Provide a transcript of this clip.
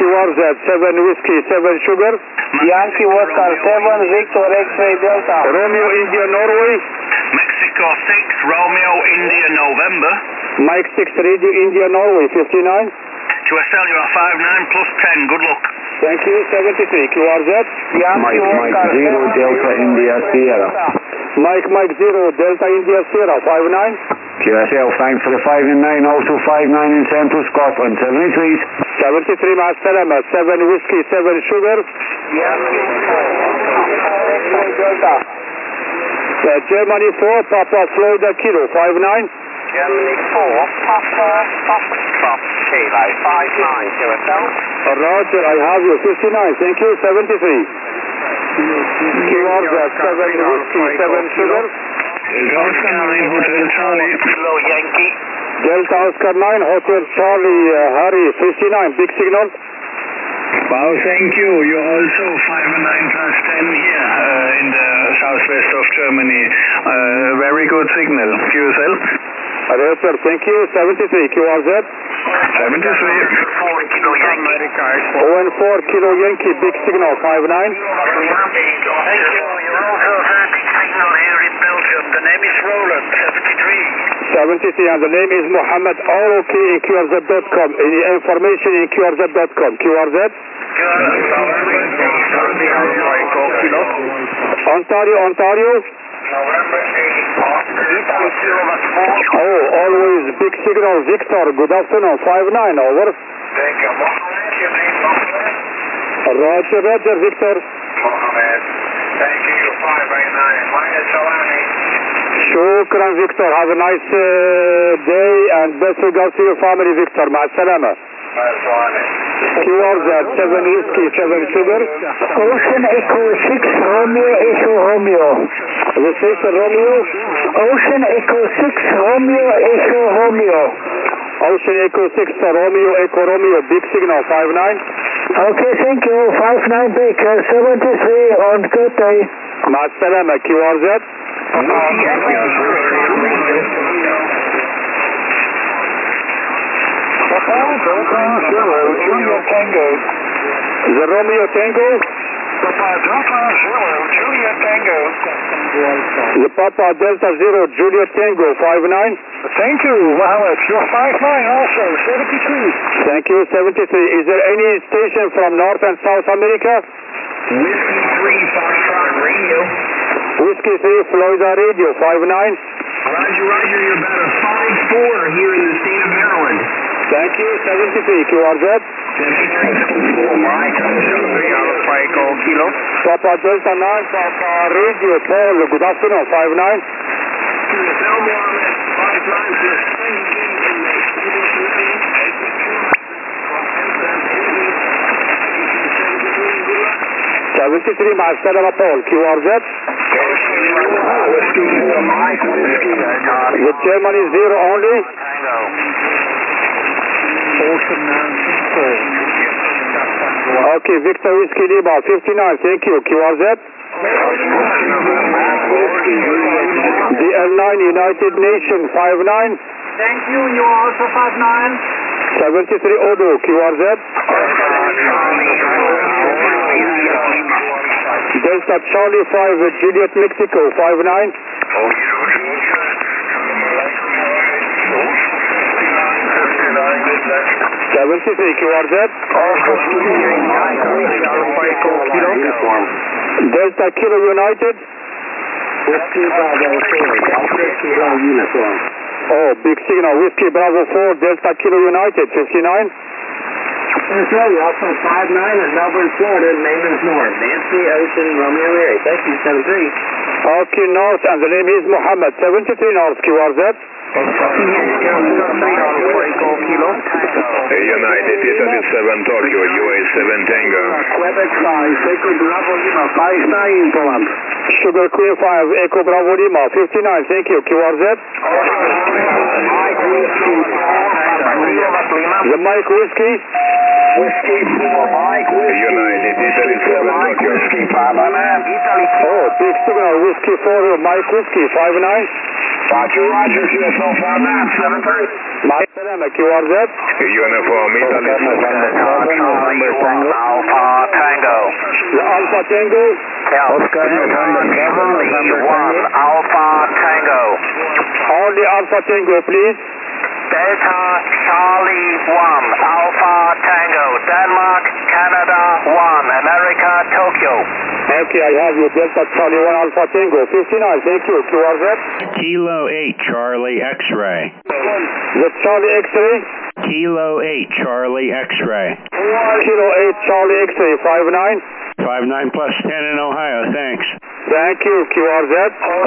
QRZ 7 Whiskey 7 Sugar. Yankee Oscar 7 Victor X-Ray Delta. Romeo India Norway. Mexico 6 Romeo India November. Mike 6 Radio India Norway 59. QSL, you're 59 plus 10, good luck. Thank you, 73 QRZ. Yankee Oscar 0 Delta India Sierra. Mike 0 Delta India Sierra 59. QSL, thanks for the 5 and 9, also 5-9 in Central Scotland, 73. 73 Masterama 7 Whiskey 7 Sugar. Yankee X-Ray Delta. Germany 4 Papa Florida Kilo 59. Germany 4 Papa Foxtrot Kilo 59 QSL. Roger, I have you 59, thank you, 73. QRZ 7 Whiskey 7 Sugar. Oscar 9 Hotel Charlie. Kilo Yankee. Delta Oscar 9 Hotel Charlie Harry 59, big signal. Wow, thank you. You're also 5 and 9 plus 10 here in the southwest of Germany. Very good signal. QSL? Roger, thank you, 73 QRZ. 73. 4 Kilo Yankee. 4 Kilo Yankee, big signal 59. Thank you. You're also heard big signal here in Belgium. The name is Roland 73. 73 and the name is Mohammed, all okay in QRZ.com. Any information in QRZ.com. QRZ? Ontario? Oh, always big signal, Victor. Good afternoon, 5-9, over. Roger, Victor. Thank you, 589. Minus Salami. Shukran, Victor. Have a nice day and best regards to your family, Victor. Ma'as-salama. QRZ 7 Whiskey 7 Sugar. Ocean Echo 6 Romeo Echo Romeo. This is Romeo. Ocean Echo 6 Romeo Echo Romeo. Ocean Echo 6 Romeo Echo Romeo. Big signal 5-9. Okay, thank you. 5-9 Baker 73 on good day. Ma'as-salama. QRZ. Junior Tango. The Romeo Tango. Papa Delta 0 Juliet Tango. The Papa Delta 0 Juliet Tango 5-9. Thank you, Mohammed. You're 5-9 also, 73. Thank you, 73. Is there any station from North and South America? Whiskey 3 Foxtrot Radio. Whiskey 3 Florida Radio 5-9. Roger, you're about a 5-4 here in the state of Maryland. Thank you, 73 QRZ. 73 Mike, Alpha Echo Kilo. Papa Delta 9 Papa Radio Paul, good afternoon, 5-9. QSL Mohammed, 5-9 plus 10 in the state of Maryland. 73 Ma'as-salama Paul, QRZ. With Germany 0 only. Okay, Victor Whiskey Lima 59, thank you. QRZ. DL9 United Nations 5-9. Thank you, you're also 5-9. 73 Odo, QRZ. Delta Charlie 5 Juliet Mexico 5-9. 73 QRZ. Delta Kilo United. Oh, big signal. Whiskey Bravo 4 Delta Kilo United 59. Australia, also 5-9 in Melbourne, Florida. Name is North. Nancy Ocean Romeo Mary. Thank you, 73. Okay, North, and the name is Mohammed. 73 North QRZ. United, Italy 7 Tokyo, UA 7 Tango. Quebec 5, Sacred Bravo Lima, 5-9 Poland. Sugar Queen 5, Echo Bravo Lima, 59, thank you. QRZ. The Mike Whiskey. Whiskey 4, Mike Whiskey. United, Italy 7 Tokyo. Whiskey 5-9. Italy 4. Oh, big signal. Whiskey 4, Mike Whiskey, 5-9. Roger, QSL 5-9, 7-3. Ma'as-salama, QRZ. Uniform, Italy 7 November Alpha Tango. Oscar November 1 Alpha Tango. Only Alpha Tango, please. Delta Charlie 1 Alpha Tango. Denmark, Canada 1 America, Tokyo. Okay, I have you. Delta Charlie 1 Alpha Tango. 59, thank you. QRZ. Kilo 8 Charlie X-ray. The Charlie X-ray. Kilo 8 Charlie X-ray. Kilo 8 Charlie X-ray. 59. 59 plus 10 in Ohio, thanks. Thank you, QRZ.